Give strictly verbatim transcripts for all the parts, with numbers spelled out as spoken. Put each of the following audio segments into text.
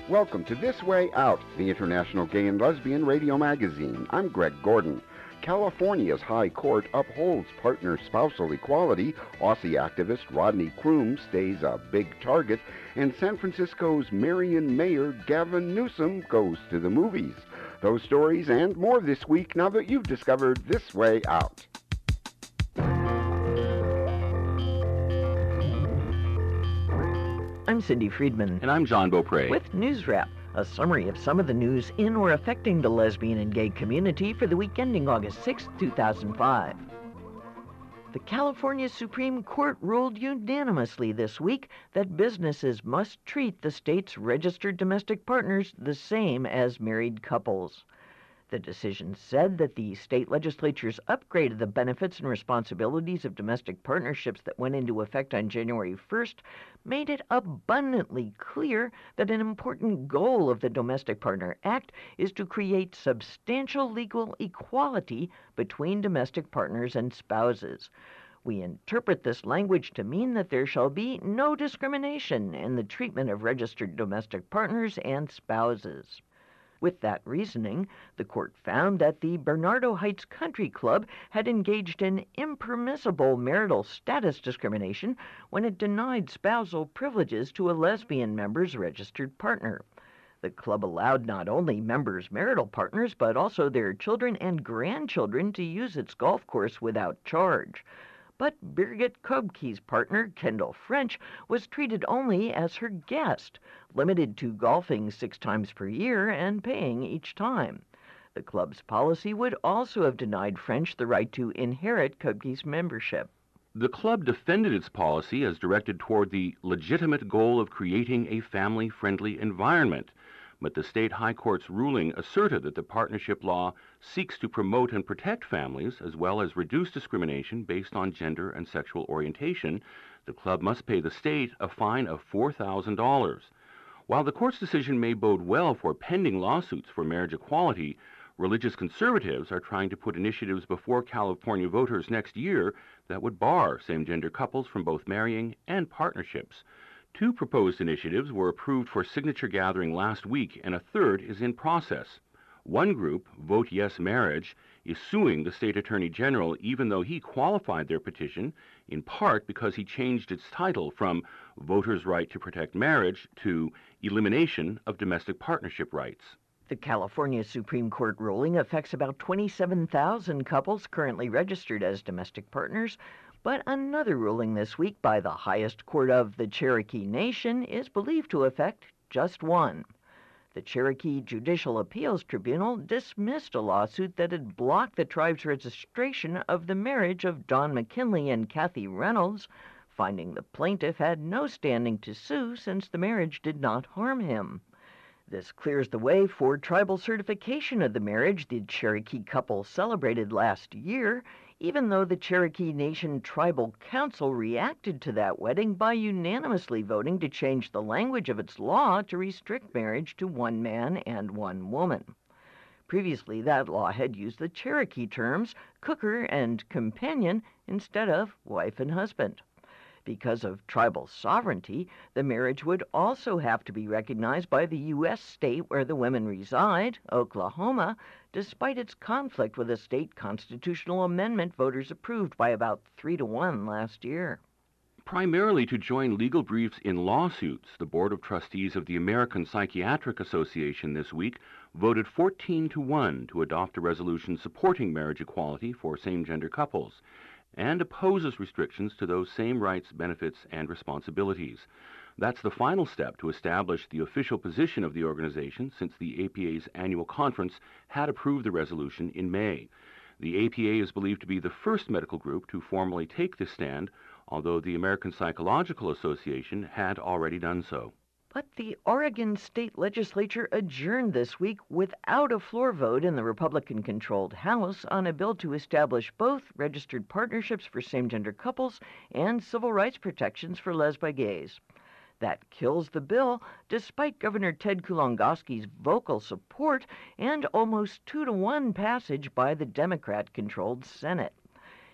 Welcome to This Way Out, the International Gay and Lesbian Radio Magazine. I'm Greg Gordon. California's High Court upholds partner-spousal equality. Aussie activist Rodney Croom stays a big target. And San Francisco's Marion Mayor Gavin Newsom goes to the movies. Those stories and more this week now that you've discovered This Way Out. I'm Cindy Friedman. And I'm John Beaupre. With News Wrap, a summary of some of the news in or affecting the lesbian and gay community for the week ending August sixth, two thousand five. The California Supreme Court ruled unanimously this week that businesses must treat the state's registered domestic partners the same as married couples. The decision said that the state legislatures upgraded the benefits and responsibilities of domestic partnerships that went into effect on January first, made it abundantly clear that an important goal of the Domestic Partner Act is to create substantial legal equality between domestic partners and spouses. We interpret this language to mean that there shall be no discrimination in the treatment of registered domestic partners and spouses. With that reasoning, the court found that the Bernardo Heights Country Club had engaged in impermissible marital status discrimination when it denied spousal privileges to a lesbian member's registered partner. The club allowed not only members' marital partners, but also their children and grandchildren to use its golf course without charge. But Birgit Kobke's partner, Kendall French, was treated only as her guest, limited to golfing six times per year and paying each time. The club's policy would also have denied French the right to inherit Kobke's membership. The club defended its policy as directed toward the legitimate goal of creating a family-friendly environment. But the state high court's ruling asserted that the partnership law seeks to promote and protect families as well as reduce discrimination based on gender and sexual orientation. The club must pay the state a fine of four thousand dollars. While the court's decision may bode well for pending lawsuits for marriage equality, religious conservatives are trying to put initiatives before California voters next year that would bar same-gender couples from both marrying and partnerships. Two proposed initiatives were approved for signature gathering last week, and a third is in process. One group, Vote Yes Marriage, is suing the state attorney general even though he qualified their petition, in part because he changed its title from Voters' Right to Protect Marriage to Elimination of Domestic Partnership Rights. The California Supreme Court ruling affects about twenty-seven thousand couples currently registered as domestic partners, but another ruling this week by the highest court of the Cherokee Nation is believed to affect just one. The Cherokee Judicial Appeals Tribunal dismissed a lawsuit that had blocked the tribe's registration of the marriage of Don McKinley and Kathy Reynolds, finding the plaintiff had no standing to sue since the marriage did not harm him. This clears the way for tribal certification of the marriage the Cherokee couple celebrated last year, even though the Cherokee Nation Tribal Council reacted to that wedding by unanimously voting to change the language of its law to restrict marriage to one man and one woman. Previously, that law had used the Cherokee terms cooker and companion instead of wife and husband. Because of tribal sovereignty, the marriage would also have to be recognized by the U S state where the women reside, Oklahoma, despite its conflict with a state constitutional amendment voters approved by about three to one last year. Primarily to join legal briefs in lawsuits, the Board of Trustees of the American Psychiatric Association this week voted fourteen to one to adopt a resolution supporting marriage equality for same-gender couples, and opposes restrictions to those same rights, benefits, and responsibilities. That's the final step to establish the official position of the organization since the A P A's annual conference had approved the resolution in May. The A P A is believed to be the first medical group to formally take this stand, although the American Psychological Association had already done so. But the Oregon State Legislature adjourned this week without a floor vote in the Republican-controlled House on a bill to establish both registered partnerships for same-gender couples and civil rights protections for lesbian gays. That kills the bill, despite Governor Ted Kulongoski's vocal support and almost two to one passage by the Democrat-controlled Senate.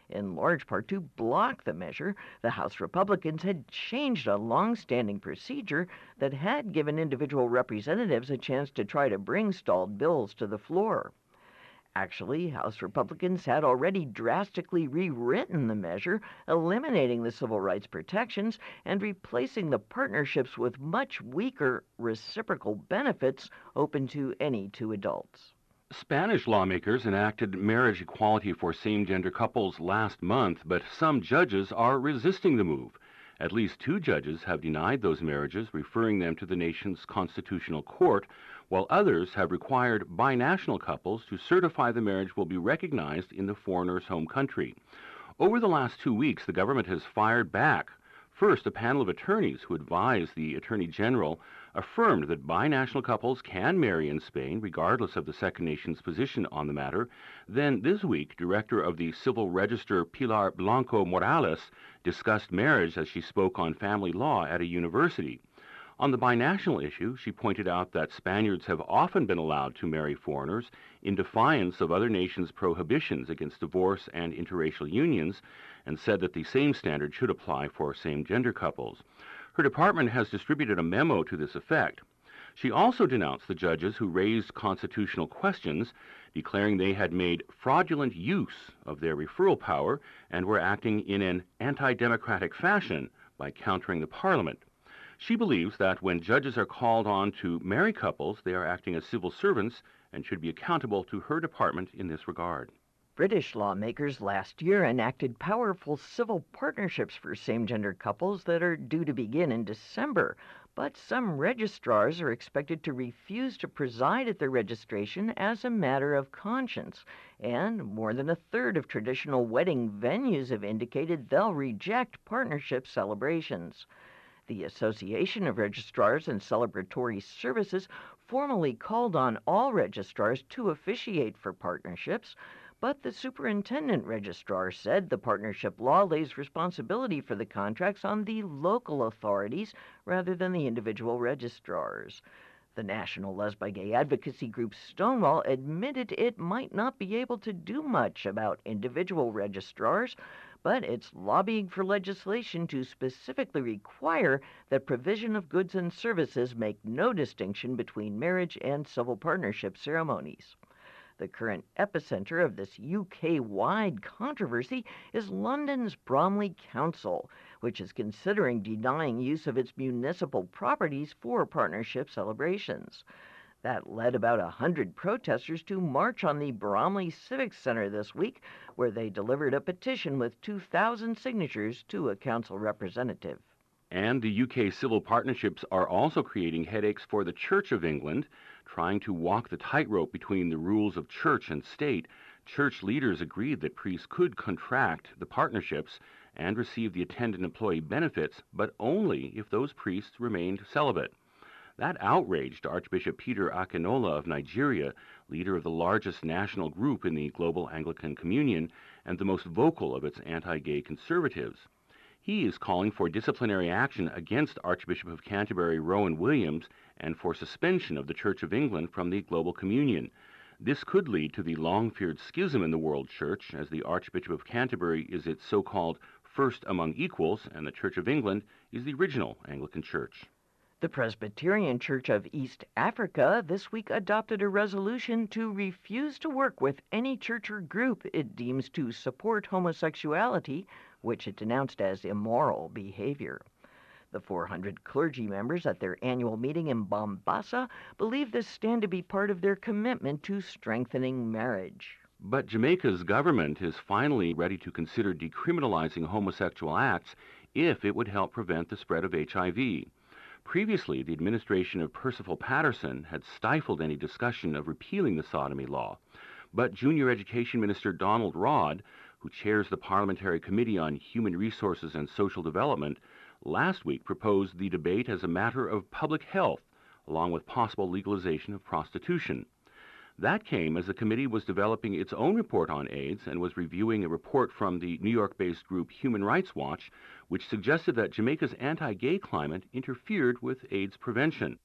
In large part to block the measure, the House Republicans had changed a long-standing procedure that had given individual representatives a chance to try to bring stalled bills to the floor. Actually, House Republicans had already drastically rewritten the measure, eliminating the civil rights protections and replacing the partnerships with much weaker reciprocal benefits open to any two adults. Spanish lawmakers enacted marriage equality for same-gender couples last month, but some judges are resisting the move. At least two judges have denied those marriages, referring them to the nation's constitutional court, while others have required binational couples to certify the marriage will be recognized in the foreigner's home country. Over the last two weeks, the government has fired back. First, a panel of attorneys who advised the Attorney General affirmed that binational couples can marry in Spain, regardless of the second nation's position on the matter. Then, this week, Director of the Civil Register Pilar Blanco Morales discussed marriage as she spoke on family law at a university. On the binational issue, she pointed out that Spaniards have often been allowed to marry foreigners in defiance of other nations' prohibitions against divorce and interracial unions, and said that the same standard should apply for same-gender couples. Her department has distributed a memo to this effect. She also denounced the judges who raised constitutional questions, declaring they had made fraudulent use of their referral power and were acting in an anti-democratic fashion by countering the Parliament. She believes that when judges are called on to marry couples, they are acting as civil servants and should be accountable to her department in this regard. British lawmakers last year enacted powerful civil partnerships for same-gender couples that are due to begin in December, but some registrars are expected to refuse to preside at their registration as a matter of conscience, and more than a third of traditional wedding venues have indicated they'll reject partnership celebrations. The Association of Registrars and Celebratory Services formally called on all registrars to officiate for partnerships, but the superintendent registrar said the partnership law lays responsibility for the contracts on the local authorities rather than the individual registrars. The national lesbi-gay advocacy group Stonewall admitted it might not be able to do much about individual registrars, but it's lobbying for legislation to specifically require that provision of goods and services make no distinction between marriage and civil partnership ceremonies. The current epicenter of this U K-wide controversy is London's Bromley Council, which is considering denying use of its municipal properties for partnership celebrations. That led about a hundred protesters to march on the Bromley Civic Center this week, where they delivered a petition with two thousand signatures to a council representative. And the U K civil partnerships are also creating headaches for the Church of England. Trying to walk the tightrope between the rules of church and state, church leaders agreed that priests could contract the partnerships and receive the attendant employee benefits, but only if those priests remained celibate. That outraged Archbishop Peter Akinola of Nigeria, leader of the largest national group in the Global Anglican Communion and the most vocal of its anti-gay conservatives. He is calling for disciplinary action against Archbishop of Canterbury Rowan Williams and for suspension of the Church of England from the Global Communion. This could lead to the long-feared schism in the World Church, as the Archbishop of Canterbury is its so-called first among equals, and the Church of England is the original Anglican Church. The Presbyterian Church of East Africa this week adopted a resolution to refuse to work with any church or group it deems to support homosexuality, which it denounced as immoral behavior. The four hundred clergy members at their annual meeting in Mombasa believe this stand to be part of their commitment to strengthening marriage. But Jamaica's government is finally ready to consider decriminalizing homosexual acts if it would help prevent the spread of H I V. Previously, the administration of Percival Patterson had stifled any discussion of repealing the sodomy law. But Junior Education Minister Donald Rodd, who chairs the Parliamentary Committee on Human Resources and Social Development, last week proposed the debate as a matter of public health, along with possible legalization of prostitution. That came as the committee was developing its own report on AIDS and was reviewing a report from the New York-based group Human Rights Watch, which suggested that Jamaica's anti-gay climate interfered with AIDS prevention.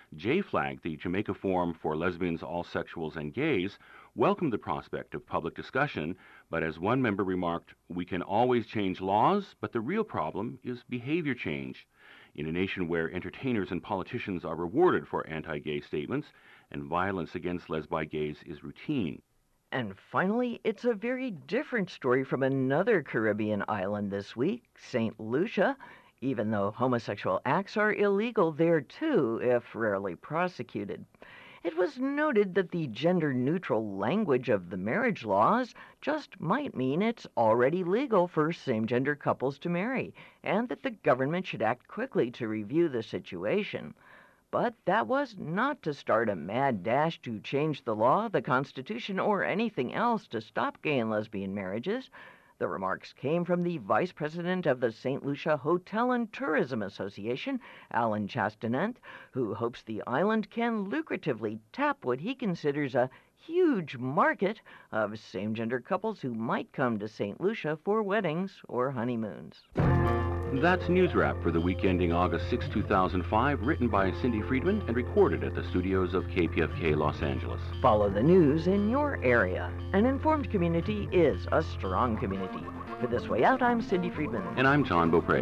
J-Flag, the Jamaica Forum for Lesbians, Allsexuals, and Gays, welcomed the prospect of public discussion, but as one member remarked, we can always change laws, but the real problem is behavior change. In a nation where entertainers and politicians are rewarded for anti-gay statements, and violence against lesbi gays is routine. And finally, it's a very different story from another Caribbean island this week, Saint Lucia. Even though homosexual acts are illegal there too, if rarely prosecuted. It was noted that the gender-neutral language of the marriage laws just might mean it's already legal for same-gender couples to marry, and that the government should act quickly to review the situation. But that was not to start a mad dash to change the law, the Constitution, or anything else to stop gay and lesbian marriages. The remarks came from the Vice President of the Saint Lucia Hotel and Tourism Association, Alan Chastanant, who hopes the island can lucratively tap what he considers a huge market of same-gender couples who might come to Saint Lucia for weddings or honeymoons. That's News Wrap for the week ending August sixth, two thousand five, written by Cindy Friedman and recorded at the studios of K P F K Los Angeles. Follow the news in your area. An informed community is a strong community. For This Way Out, I'm Cindy Friedman. And I'm John Beaupre.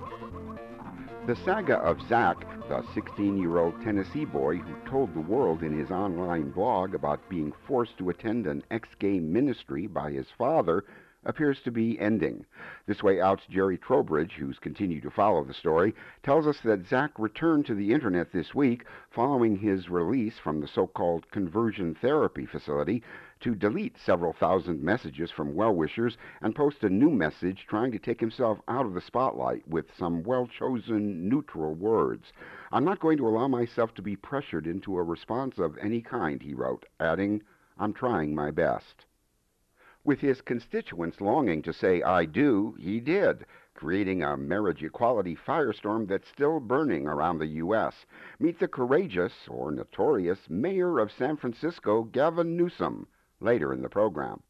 The saga of Zach, the sixteen-year-old Tennessee boy who told the world in his online blog about being forced to attend an ex-gay ministry by his father, appears to be ending. This Way Out's Jerry Trowbridge, who's continued to follow the story, tells us that Zach returned to the internet this week following his release from the so-called conversion therapy facility to delete several thousand messages from well-wishers and post a new message trying to take himself out of the spotlight with some well-chosen neutral words. "I'm not going to allow myself to be pressured into a response of any kind," he wrote, adding, "I'm trying my best." With his constituents longing to say "I do," he did, creating a marriage equality firestorm that's still burning around the U S Meet the courageous, or notorious, mayor of San Francisco, Gavin Newsom, later in the program.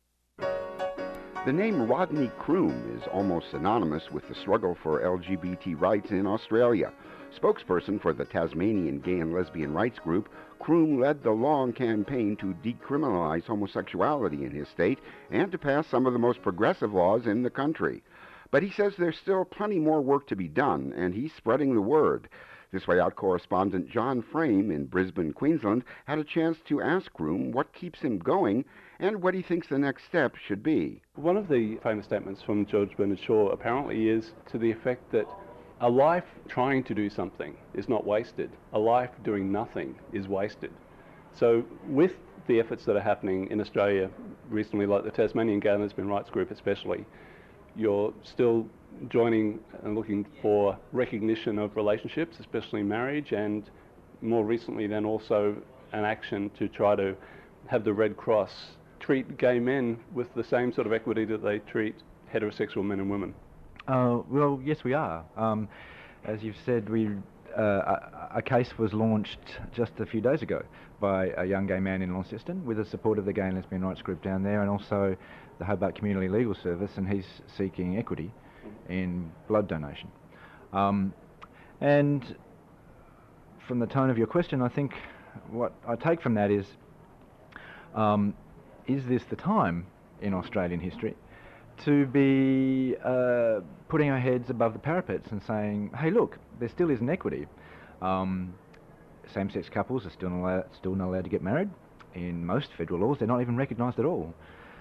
The name Rodney Croome is almost synonymous with the struggle for L G B T rights in Australia. Spokesperson for the Tasmanian gay and lesbian rights group, Croome led the long campaign to decriminalize homosexuality in his state and to pass some of the most progressive laws in the country. But he says there's still plenty more work to be done, and he's spreading the word. This Way Out correspondent John Frame in Brisbane, Queensland, had a chance to ask Croome what keeps him going and what he thinks the next step should be. One of the famous statements from George Bernard Shaw apparently is to the effect that a life trying to do something is not wasted. A life doing nothing is wasted. So with the efforts that are happening in Australia recently, like the Tasmanian Gay and Lesbian Rights Group especially, you're still joining and looking for recognition of relationships, especially marriage, and more recently then also an action to try to have the Red Cross treat gay men with the same sort of equity that they treat heterosexual men and women. Uh, well, yes, we are. Um, as you've said, we, uh, a, a case was launched just a few days ago by a young gay man in Launceston with the support of the Gay and Lesbian Rights Group down there and also the Hobart Community Legal Service, and he's seeking equity in blood donation. Um, and from the tone of your question, I think what I take from that is, um, is this the time in Australian history to be uh, putting our heads above the parapets and saying, hey, look, there still isn't equity. Um, same-sex couples are still not, allowed, still not allowed to get married. In most federal laws, they're not even recognised at all.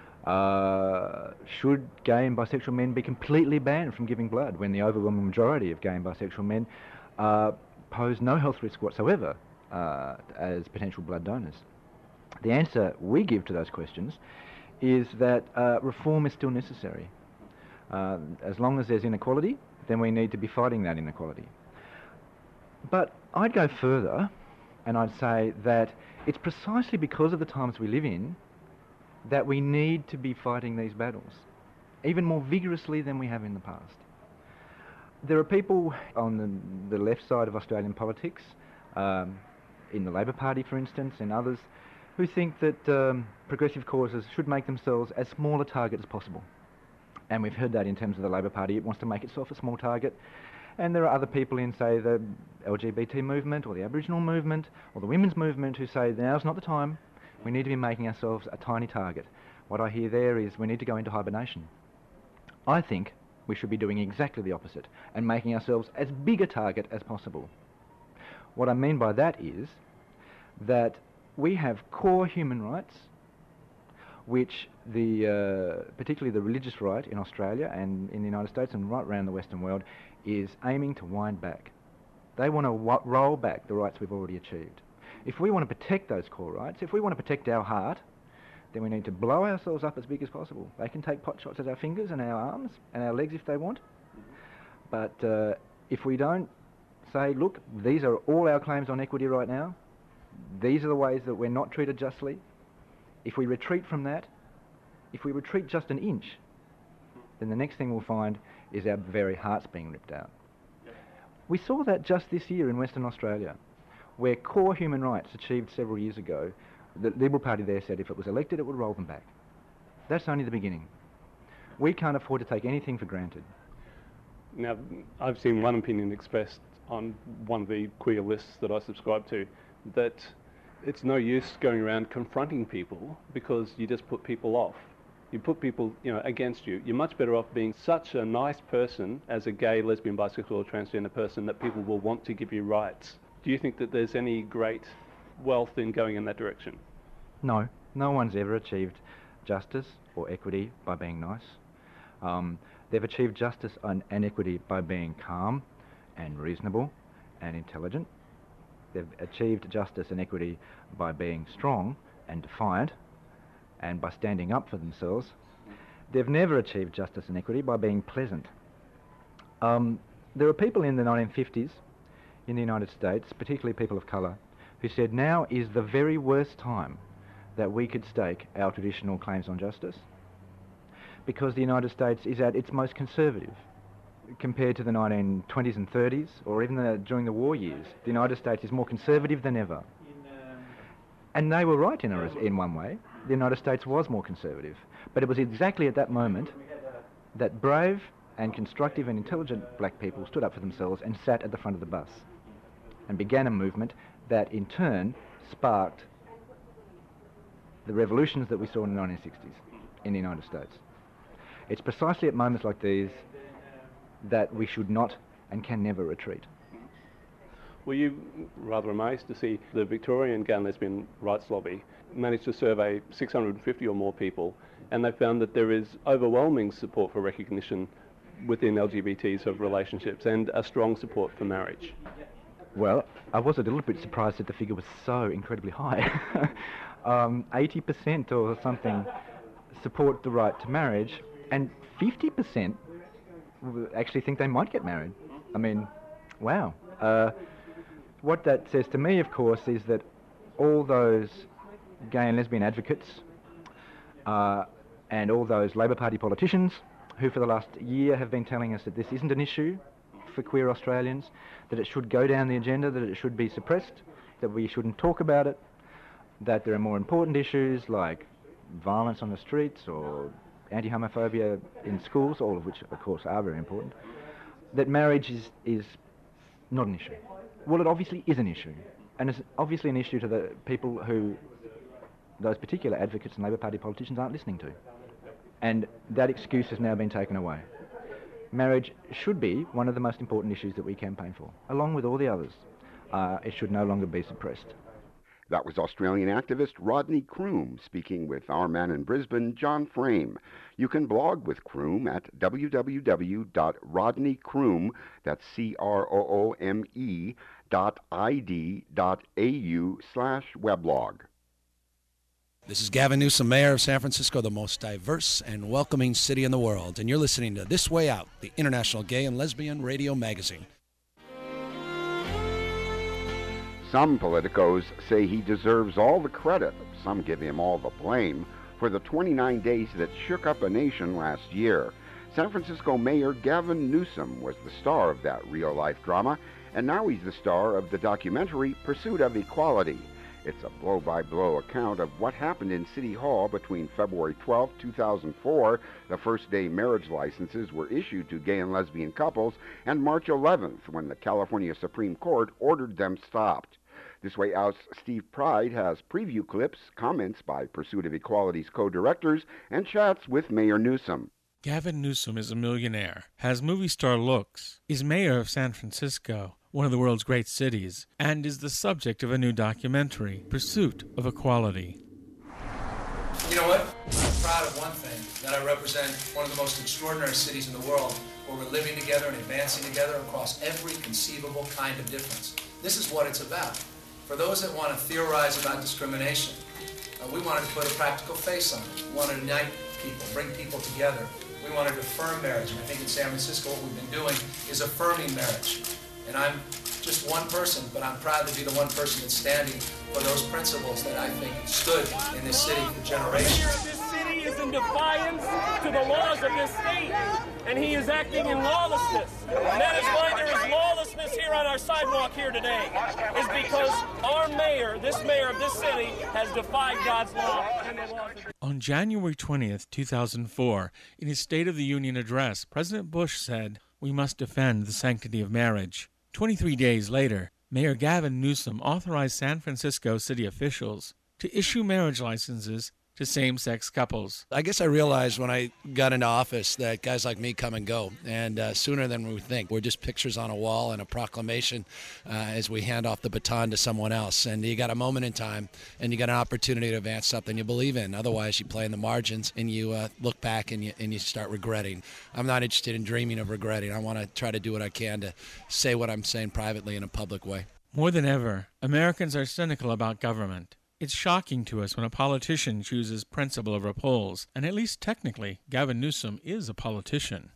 Uh, should gay and bisexual men be completely banned from giving blood when the overwhelming majority of gay and bisexual men uh, pose no health risk whatsoever uh, as potential blood donors? The answer we give to those questions is that uh, reform is still necessary. Uh, as long as there's inequality, then we need to be fighting that inequality. But I'd go further and I'd say that it's precisely because of the times we live in that we need to be fighting these battles, even more vigorously than we have in the past. There are people on the, the left side of Australian politics, um, in the Labor Party for instance, and others, who think that um, progressive causes should make themselves as small a target as possible. And we've heard that in terms of the Labor Party. It wants to make itself a small target. And there are other people in, say, the L G B T movement or the Aboriginal movement or the women's movement who say now's not the time, we need to be making ourselves a tiny target. What I hear there is we need to go into hibernation. I think we should be doing exactly the opposite and making ourselves as big a target as possible. What I mean by that is that we have core human rights which the, uh, particularly the religious right in Australia and in the United States and right around the Western world is aiming to wind back. They want to w- roll back the rights we've already achieved. If we want to protect those core rights, if we want to protect our heart, then we need to blow ourselves up as big as possible. They can take pot shots at our fingers and our arms and our legs if they want, but uh, if we don't say, look, these are all our claims on equity right now, these are the ways that we're not treated justly, if we retreat from that, if we retreat just an inch, then the next thing we'll find is our very hearts being ripped out. We saw that just this year in Western Australia, where core human rights achieved several years ago, the Liberal Party there said if it was elected it would roll them back. That's only the beginning. We can't afford to take anything for granted. Now, I've seen one opinion expressed on one of the queer lists that I subscribe to, that it's no use going around confronting people because you just put people off. You put people, you know, against you. You're much better off being such a nice person as a gay, lesbian, bisexual or transgender person that people will want to give you rights. Do you think that there's any great wealth in going in that direction? No. No one's ever achieved justice or equity by being nice. Um, they've achieved justice and, and equity by being calm and reasonable and intelligent. They've achieved justice and equity by being strong and defiant and by standing up for themselves. They've never achieved justice and equity by being pleasant. Um, there were people in the nineteen fifties in the United States, particularly people of colour, who said now is the very worst time that we could stake our traditional claims on justice because the United States is at its most conservative. Compared to the nineteen twenties and thirties, or even the, during the war years, the United States is more conservative than ever. And they were right in, a, in one way. The United States was more conservative. But it was exactly at that moment that brave and constructive and intelligent black people stood up for themselves and sat at the front of the bus and began a movement that in turn sparked the revolutions that we saw in the nineteen sixties in the United States. It's precisely at moments like these that we should not and can never retreat. Were you rather amazed to see the Victorian Gay and Lesbian Rights Lobby manage to survey six hundred fifty or more people, and they found that there is overwhelming support for recognition within L G B Ts of relationships and a strong support for marriage? Well, I was a little bit surprised that the figure was so incredibly high. um, eighty percent or something support the right to marriage, and fifty percent actually think they might get married. I mean, wow. Uh, what that says to me, of course, is that all those gay and lesbian advocates uh, and all those Labor Party politicians who for the last year have been telling us that this isn't an issue for queer Australians, that it should go down the agenda, that it should be suppressed, that we shouldn't talk about it, that there are more important issues like violence on the streets or anti-homophobia in schools, all of which of course are very important, that marriage is, is not an issue. Well, it obviously is an issue, and it's obviously an issue to the people who those particular advocates and Labor Party politicians aren't listening to. And that excuse has now been taken away. Marriage should be one of the most important issues that we campaign for, along with all the others. Uh, it should no longer be suppressed. That was Australian activist Rodney Croome speaking with our man in Brisbane, John Frame. You can blog with Croome at w w w dot rodney croome, that's C R O O M E, dot I D dot A U slash weblog. This is Gavin Newsom, Mayor of San Francisco, the most diverse and welcoming city in the world, and you're listening to This Way Out, the International Gay and Lesbian Radio Magazine. Some politicos say he deserves all the credit, some give him all the blame, for the twenty-nine days that shook up a nation last year. San Francisco Mayor Gavin Newsom was the star of that real-life drama, and now he's the star of the documentary Pursuit of Equality. It's a blow-by-blow account of what happened in City Hall between February twelfth, two thousand four, the first day marriage licenses were issued to gay and lesbian couples, and March eleventh, when the California Supreme Court ordered them stopped. This Way Out's Steve Pride has preview clips, comments by Pursuit of Equality's co-directors, and chats with Mayor Newsom. Gavin Newsom is a millionaire, has movie star looks, is mayor of San Francisco, one of the world's great cities, and is the subject of a new documentary, Pursuit of Equality. You know what? I'm proud of one thing, that I represent one of the most extraordinary cities in the world, where we're living together and advancing together across every conceivable kind of difference. This is what it's about. For those that want to theorize about discrimination, uh, we wanted to put a practical face on it. We want to unite people, bring people together. We wanted to affirm marriage, and I think in San Francisco what we've been doing is affirming marriage. And I'm just one person, but I'm proud to be the one person that's standing for those principles that I think stood in this city for generations. The mayor of this city is in defiance to the laws of this state, and he is acting in lawlessness. And that is why there is lawlessness here on our sidewalk here today, is because our mayor, this mayor of this city, has defied God's law and the laws of... On January twentieth, two thousand four, in his State of the Union address, President Bush said, "We must defend the sanctity of marriage." twenty-three days later, Mayor Gavin Newsom authorized San Francisco city officials to issue marriage licenses to same-sex couples. I guess I realized when I got into office that guys like me come and go, and uh, sooner than we think. We're just pictures on a wall and a proclamation uh, as we hand off the baton to someone else. And you got a moment in time, and you got an opportunity to advance something you believe in. Otherwise, you play in the margins, and you uh, look back and you, and you start regretting. I'm not interested in dreaming of regretting. I want to try to do what I can to say what I'm saying privately in a public way. More than ever, Americans are cynical about government. It's shocking to us when a politician chooses principle over polls, and at least technically, Gavin Newsom is a politician.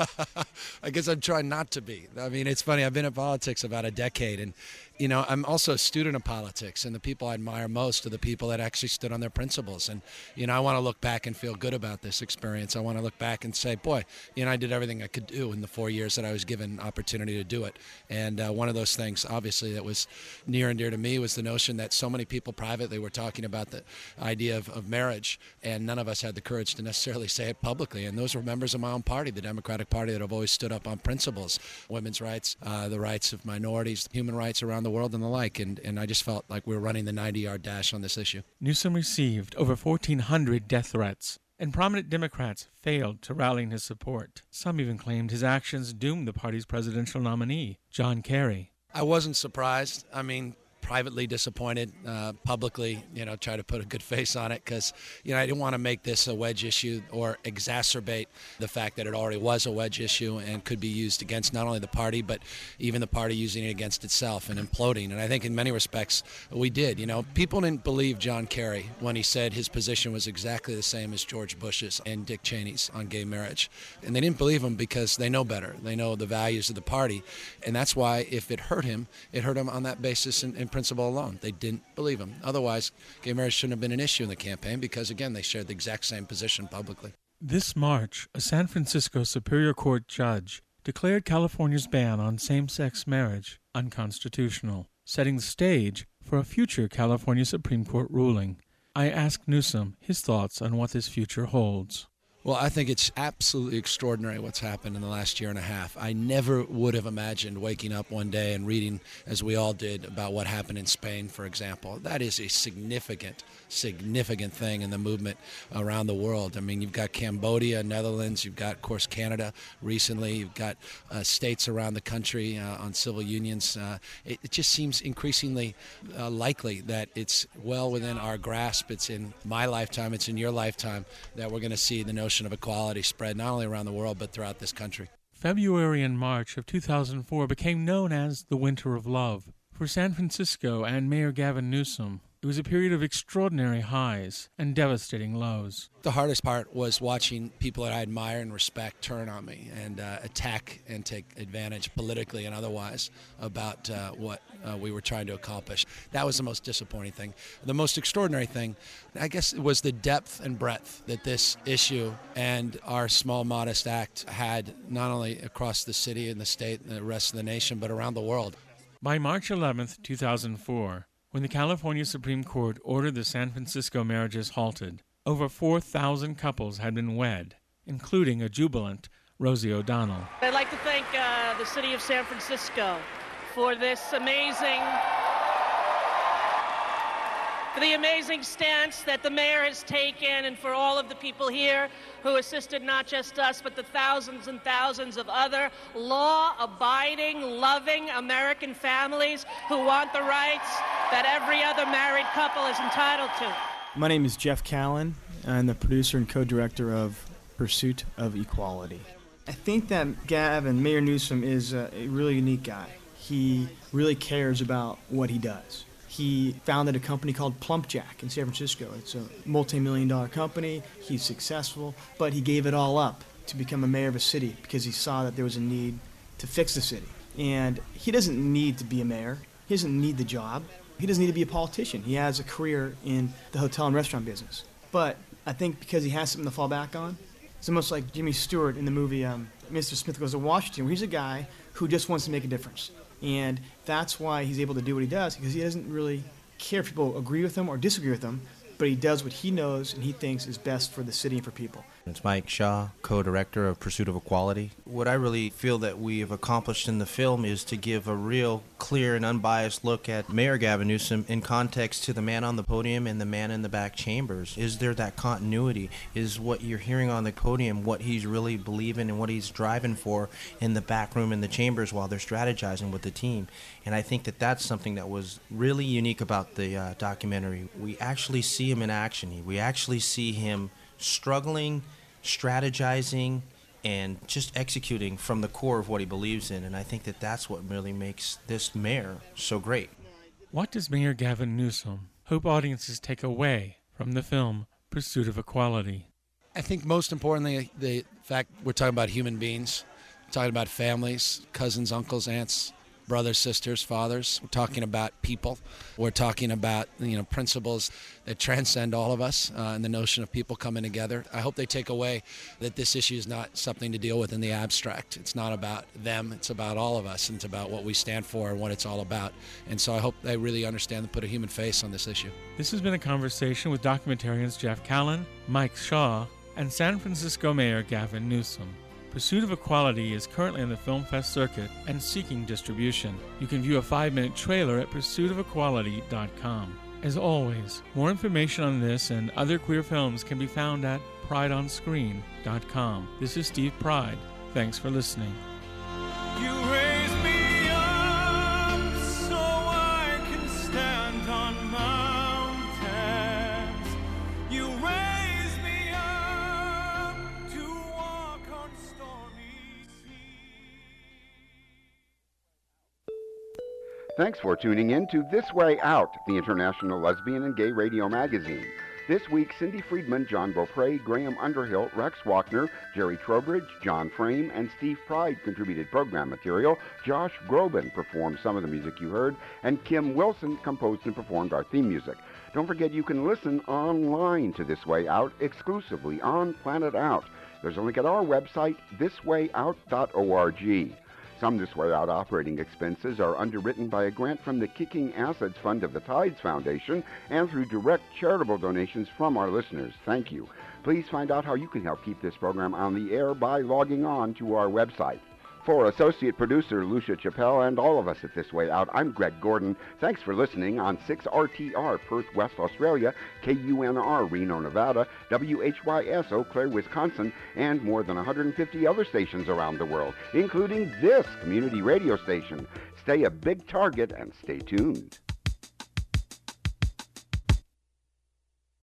I guess I'm trying not to be. I mean, it's funny, I've been in politics about a decade, and, you know, I'm also a student of politics, and the people I admire most are the people that actually stood on their principles. And, you know, I want to look back and feel good about this experience. I want to look back and say, boy, you know, I did everything I could do in the four years that I was given opportunity to do it. And uh, one of those things, obviously, that was near and dear to me was the notion that so many people privately were talking about the idea of, of marriage, and none of us had the courage to necessarily say it publicly. And those were members of my own party, the Democratic Party, that have always stood up on principles, women's rights, uh, the rights of minorities, human rights around the world, and the like. And, and I just felt like we were running the ninety-yard dash on this issue. Newsom received over fourteen hundred death threats, and prominent Democrats failed to rally in his support. Some even claimed his actions doomed the party's presidential nominee, John Kerry. I wasn't surprised. I mean, privately disappointed, uh, publicly, you know, try to put a good face on it because, you know, I didn't want to make this a wedge issue or exacerbate the fact that it already was a wedge issue and could be used against not only the party, but even the party using it against itself and imploding. And I think in many respects we did. You know, people didn't believe John Kerry when he said his position was exactly the same as George Bush's and Dick Cheney's on gay marriage. And they didn't believe him because they know better. They know the values of the party. And that's why if it hurt him, it hurt him on that basis in, in principle alone. They didn't believe him. Otherwise, gay marriage shouldn't have been an issue in the campaign because, again, they shared the exact same position publicly. This March, a San Francisco Superior Court judge declared California's ban on same-sex marriage unconstitutional, setting the stage for a future California Supreme Court ruling. I asked Newsom his thoughts on what this future holds. Well, I think it's absolutely extraordinary what's happened in the last year and a half. I never would have imagined waking up one day and reading, as we all did, about what happened in Spain, for example. That is a significant, significant thing in the movement around the world. I mean, you've got Cambodia, Netherlands, you've got, of course, Canada recently, you've got uh, states around the country uh, on civil unions. Uh, it, it just seems increasingly uh, likely that it's well within our grasp. It's in my lifetime, it's in your lifetime, that we're going to see the notion of equality spread not only around the world but throughout this country. February and March of two thousand four became known as the Winter of Love. For San Francisco and Mayor Gavin Newsom, it was a period of extraordinary highs and devastating lows. The hardest part was watching people that I admire and respect turn on me and uh, attack and take advantage politically and otherwise about uh, what uh, we were trying to accomplish. That was the most disappointing thing. The most extraordinary thing, I guess, was the depth and breadth that this issue and our small, modest act had, not only across the city and the state and the rest of the nation, but around the world. By March eleventh, two thousand four, when the California Supreme Court ordered the San Francisco marriages halted. Over four thousand couples had been wed, including a jubilant Rosie O'Donnell. I'd like to thank uh, the city of San Francisco for this amazing, for the amazing stance that the mayor has taken, and for all of the people here who assisted not just us, but the thousands and thousands of other law-abiding, loving American families who want the rights that every other married couple is entitled to. My name is Jeff Callan. I'm the producer and co-director of Pursuit of Equality. I think that Gavin, Mayor Newsom, is a, a really unique guy. He really cares about what he does. He founded a company called Plumpjack in San Francisco. It's a multi-million dollar company. He's successful, but he gave it all up to become a mayor of a city because he saw that there was a need to fix the city. And he doesn't need to be a mayor. He doesn't need the job. He doesn't need to be a politician. He has a career in the hotel and restaurant business. But I think because he has something to fall back on, it's almost like Jimmy Stewart in the movie um, Mister Smith Goes to Washington, where he's a guy who just wants to make a difference. And that's why he's able to do what he does, because he doesn't really care if people agree with him or disagree with him, but he does what he knows and he thinks is best for the city and for people. It's Mike Shaw, co-director of Pursuit of Equality. What I really feel that we have accomplished in the film is to give a real clear and unbiased look at Mayor Gavin Newsom in context to the man on the podium and the man in the back chambers. Is there that continuity? Is what you're hearing on the podium what he's really believing and what he's driving for in the back room in the chambers while they're strategizing with the team? And I think that that's something that was really unique about the uh, documentary. We actually see him in action. We actually see him struggling, strategizing, and just executing from the core of what he believes in. And I think that that's what really makes this mayor so great. What does Mayor Gavin Newsom hope audiences take away from the film Pursuit of Equality? I think most importantly, the fact we're talking about human beings, we're talking about families, cousins, uncles, aunts, brothers, sisters, fathers. We're talking about people. We're talking about, you know, principles that transcend all of us, uh, and the notion of people coming together. I hope they take away that this issue is not something to deal with in the abstract. It's not about them. It's about all of us, and it's about what we stand for and what it's all about. And so I hope they really understand and put a human face on this issue. This has been a conversation with documentarians Jeff Callan, Mike Shaw, and San Francisco Mayor Gavin Newsom. Pursuit of Equality is currently in the Film Fest circuit and seeking distribution. You can view a five-minute trailer at pursuit of equality dot com. As always, more information on this and other queer films can be found at pride on screen dot com. This is Steve Pride. Thanks for listening. You raise me up so I can stand on mountains. You raise me up to walk on stormy seas. Thanks for tuning in to This Way Out, the International Lesbian and Gay Radio Magazine. This week, Cindy Friedman, John Beaupre, Graham Underhill, Rex Walkner, Jerry Trowbridge, John Frame, and Steve Pride contributed program material. Josh Groban performed some of the music you heard, and Kim Wilson composed and performed our theme music. Don't forget you can listen online to This Way Out exclusively on Planet Out. There's a link at our website, this way out dot org. Some This Way Out operating expenses are underwritten by a grant from the Kicking Acids Fund of the Tides Foundation and through direct charitable donations from our listeners. Thank you. Please find out how you can help keep this program on the air by logging on to our website. For associate producer Lucia Chappelle and all of us at This Way Out, I'm Greg Gordon. Thanks for listening on six R T R, Perth, West Australia, K U N R, Reno, Nevada, W H Y S, Eau Claire, Wisconsin, and more than one hundred fifty other stations around the world, including this community radio station. Stay a big target and stay tuned.